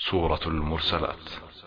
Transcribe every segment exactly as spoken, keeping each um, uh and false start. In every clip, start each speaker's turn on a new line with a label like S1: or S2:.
S1: Suratul Mursalat.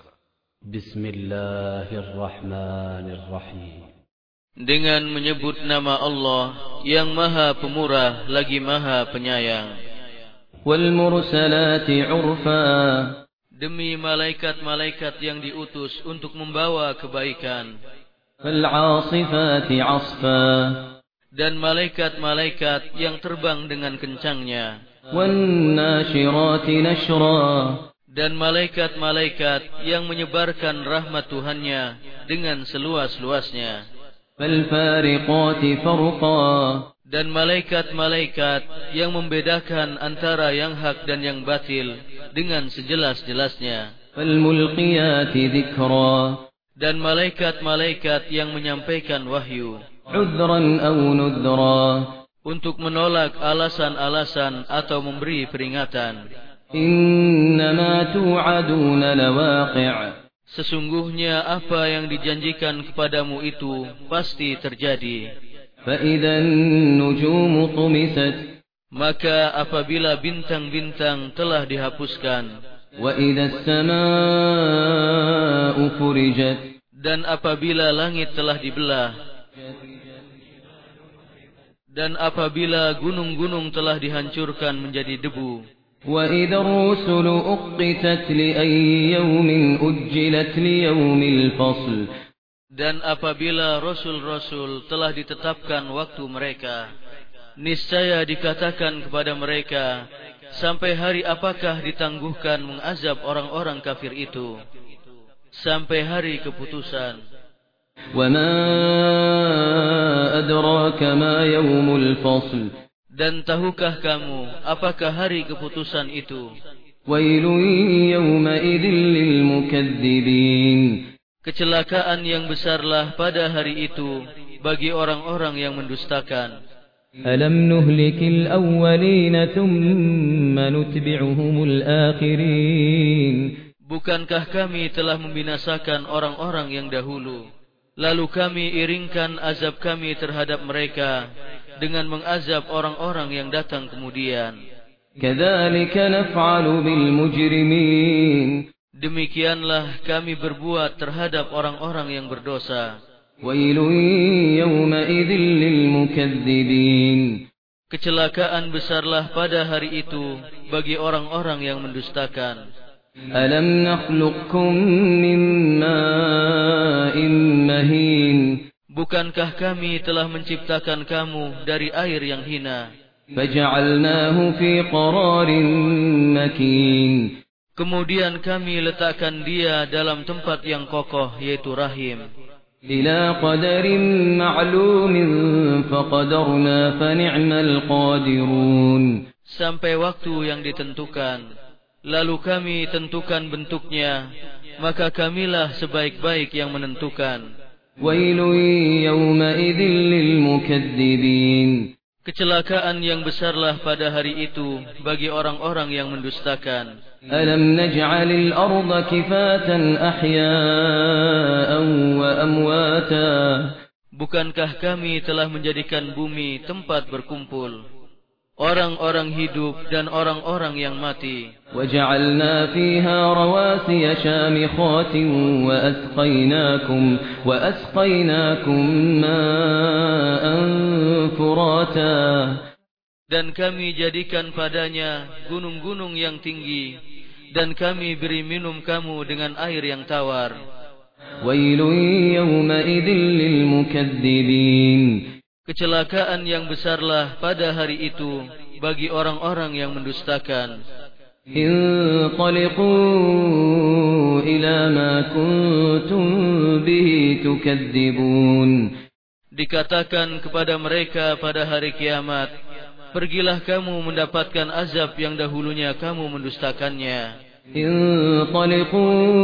S2: Bismillahirrahmanirrahim.
S3: Dengan menyebut nama Allah yang Maha Pemurah lagi Maha Penyayang.
S2: Wal mursalati urfa.
S3: Demi malaikat-malaikat yang diutus untuk membawa kebaikan.
S2: Fal 'asifati 'asfa.
S3: Dan malaikat-malaikat yang terbang dengan kencangnya.
S2: Wan nashirati nashra.
S3: Dan malaikat-malaikat yang menyebarkan rahmat Tuhannya dengan seluas-luasnya.
S2: Fal fariqati farqa.
S3: Dan malaikat-malaikat yang membedakan antara yang hak dan yang batil dengan sejelas-jelasnya.
S2: Fal mulqiyati dhikra.
S3: Dan malaikat-malaikat yang menyampaikan wahyu.
S2: Udhran aw nudhra.
S3: Untuk menolak alasan-alasan atau memberi peringatan.
S2: Innama tu'aduna lawaqi'.
S3: Sesungguhnya apa yang dijanjikan kepadamu itu pasti terjadi.
S2: Fa idzan nujumu tumisat.
S3: Maka apabila bintang-bintang telah dihapuskan.
S2: Wa idzas samaa'u furijat.
S3: Dan apabila langit telah dibelah. Dan apabila gunung-gunung telah dihancurkan menjadi debu.
S2: Wa idzar rusulu uqqitat li ayyi yawmin ujjilat li yawmil fasl.
S3: Dan apabila rasul-rasul telah ditetapkan waktu mereka, niscaya dikatakan kepada mereka, sampai hari apakah ditangguhkan mengazab orang-orang kafir itu? Sampai hari keputusan.
S2: Wa ma adraka ma yawmul fasl.
S3: Dan tahukah kamu apakah hari keputusan itu?
S2: Wailun yawma idzil lil mukadzibin.
S3: Kecelakaan yang besarlah pada hari itu bagi orang-orang yang mendustakan.
S2: Alam nuhlikil awwalin thumma nutbi'uhumul akhirin.
S3: Bukankah kami telah membinasakan orang-orang yang dahulu, lalu kami iringkan azab kami terhadap mereka dengan mengazab orang-orang yang datang kemudian.
S2: Kadzalika naf'alu bil mujrimin.
S3: Demikianlah kami berbuat terhadap orang-orang yang berdosa.
S2: Wailun yawma idzil lil mukadzibin.
S3: Kecelakaan besarlah pada hari itu bagi orang-orang yang mendustakan.
S2: Alam nakhluqkum min ma'in mahin.
S3: Bukankah kami telah menciptakan kamu dari air yang hina?
S2: Faja'alnahu fi qararin makin.
S3: Kemudian kami letakkan dia dalam tempat yang kokoh, yaitu rahim.
S2: Ila qadarin ma'lumin faqadarna fa ni'mal qadirun.
S3: Sampai waktu yang ditentukan, lalu kami tentukan bentuknya, maka kamilah sebaik-baik yang menentukan.
S2: Wailun yawma idzil lil mukadzibin.
S3: Kecelakaan yang besarlah pada hari itu bagi orang-orang yang mendustakan.
S2: Alam naj'alil arda kifatan ahya'an wa amwata.
S3: Bukankah kami telah menjadikan bumi tempat berkumpul orang-orang hidup dan orang-orang yang mati.
S2: وَجَعَلْنَا فِيهَا رَوَاسِيَ شَامِخَاتٍ وَأَسْقَيْنَاكُمْ وَأَسْقَيْنَاكُمْ مَاءً فُرَاتًا.
S3: Dan kami jadikan padanya gunung-gunung yang tinggi, dan kami beri minum kamu dengan air yang tawar.
S2: وَيْلٌ يَوْمَئِذٍ لِلْمُكَذِّبِينَ.
S3: Kecelakaan yang besarlah pada hari itu bagi orang-orang yang mendustakan.
S2: Inṭaliqū ilā mā kuntum bihi tukadzibūn.
S3: Dikatakan kepada mereka pada hari kiamat, pergilah kamu mendapatkan azab yang dahulunya kamu mendustakannya.
S2: Inṭaliqū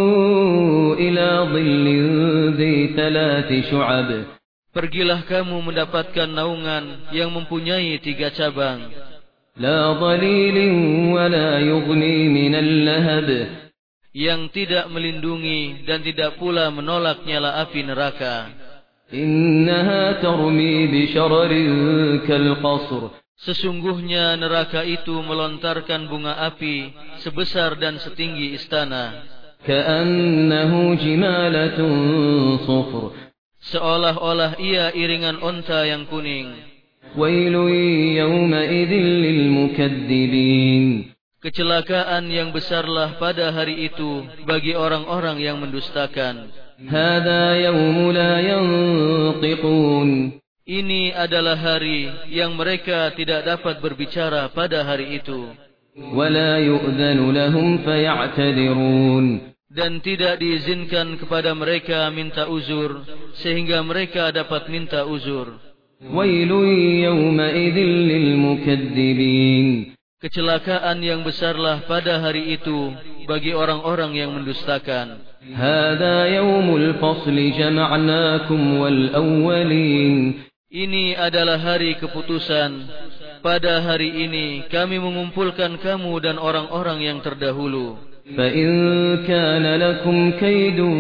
S2: ilā dhillin dzī thalāthi syu'ab.
S3: Pergilah kamu mendapatkan naungan yang mempunyai tiga cabang.
S2: La dhalilin wa la yughni minal lahab.
S3: Yang tidak melindungi dan tidak pula menolak nyala api neraka.
S2: Innaha tarmi bi syararin kal qasr.
S3: Sesungguhnya neraka itu melontarkan bunga api sebesar dan setinggi istana.
S2: Ka'annahu jimalatun sufr.
S3: Seolah-olah ia iringan onta yang kuning.
S2: Wailun yawma idzin lil mukatsibin.
S3: Kecelakaan yang besarlah pada hari itu bagi orang-orang yang mendustakan.
S2: Hadza yawmu la yantiqun.
S3: Ini adalah hari yang mereka tidak dapat berbicara pada hari itu.
S2: Wala yu'dzanu lahum faya'tadirun.
S3: Dan tidak diizinkan kepada mereka minta uzur sehingga mereka dapat minta uzur.
S2: Wailun yawma idzin lil mukatsibin.
S3: Kecelakaan yang besarlah pada hari itu bagi orang-orang yang mendustakan.
S2: Hadza yawmul fasli jama'nakum wal awwalin.
S3: Ini adalah hari keputusan. Pada hari ini kami mengumpulkan kamu dan orang-orang yang terdahulu.
S2: Fa in kana lakum kaidun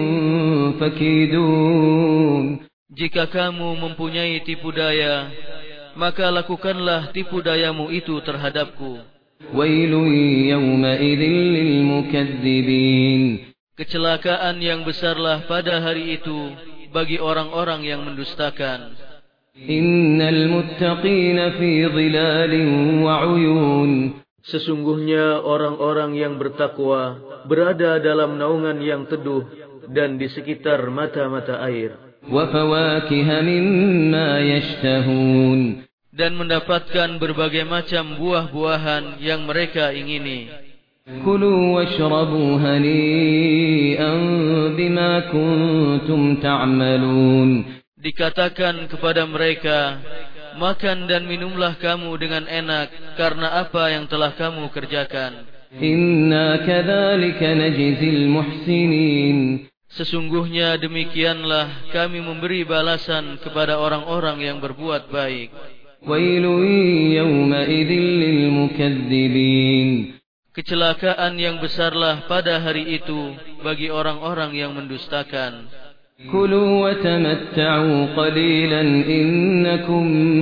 S2: fakidun.
S3: Jika kamu mempunyai tipu daya, maka lakukanlah tipu dayamu itu terhadapku.
S2: Wailun yawma idzin lil mukatsibin.
S3: Kecelakaan yang besarlah pada hari itu bagi orang-orang yang mendustakan.
S2: Innal muttaqina fi dhilalin wa 'uyun.
S3: Sesungguhnya orang-orang yang bertakwa berada dalam naungan yang teduh dan di sekitar mata-mata air.
S2: Wa fawakiha mimma yashtahun.
S3: Dan mendapatkan berbagai macam buah-buahan yang mereka ingini.
S2: Kulu washrabu hani'an bima kuntum ta'malun.
S3: Dikatakan kepada mereka, makan dan minumlah kamu dengan enak karena apa yang telah kamu kerjakan.
S2: Inna kadzalika najzil muhsinin.
S3: Sesungguhnya demikianlah kami memberi balasan kepada orang-orang yang berbuat baik.
S2: Wailun yawma idzin lil mukatsibin.
S3: Kecelakaan yang besarlah pada hari itu bagi orang-orang yang mendustakan.
S2: Kulu wa tamatta'u qalilan innakum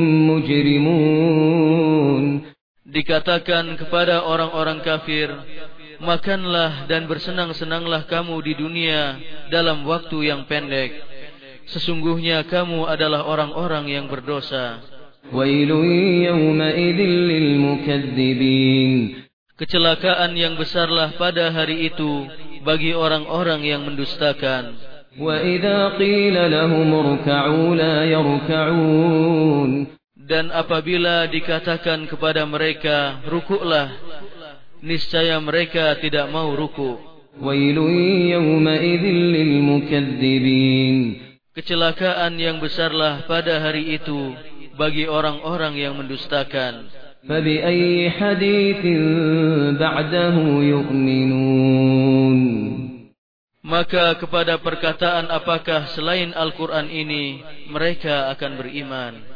S2: mujrimun.
S3: Dikatakan kepada orang-orang kafir, makanlah dan bersenang-senanglah kamu di dunia dalam waktu yang pendek. Sesungguhnya kamu adalah orang-orang yang berdosa.
S2: Wailun yawma idzin lil mukatsibin.
S3: Kecelakaan yang besarlah pada hari itu bagi orang-orang yang mendustakan.
S2: Wa idza qila lahum irka'u la yarka'un.
S3: Dan apabila dikatakan kepada mereka, rukuklah, niscaya mereka tidak mau ruku'.
S2: Wailun yawma idzin lil mukatsibin.
S3: Kecelakaan yang besarlah pada hari itu bagi orang-orang yang mendustakan.
S2: Fabi ayyi haditsin ba'dahu yu'minun.
S3: Maka kepada perkataan apakah selain Al-Quran ini mereka akan beriman?